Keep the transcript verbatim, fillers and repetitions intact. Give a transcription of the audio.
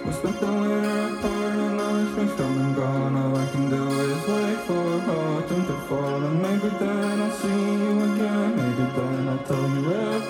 We spent the winter apart and now the spring's come and gone. All I can do is wait for autumn to fall, and maybe then I'll see you again. Maybe then I'll tell you everything